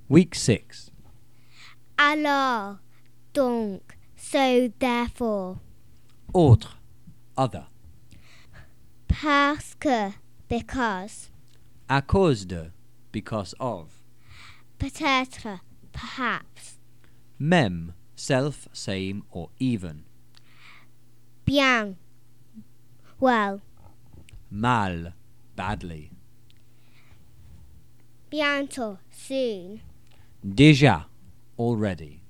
Week 6. Alors, donc, so therefore. Autre, other. Parce que, because. À cause de, because of. Peut-être, perhaps. Même, self, same, or even. Bien, well. Mal, badly. Bientôt, soon. Déjà, already.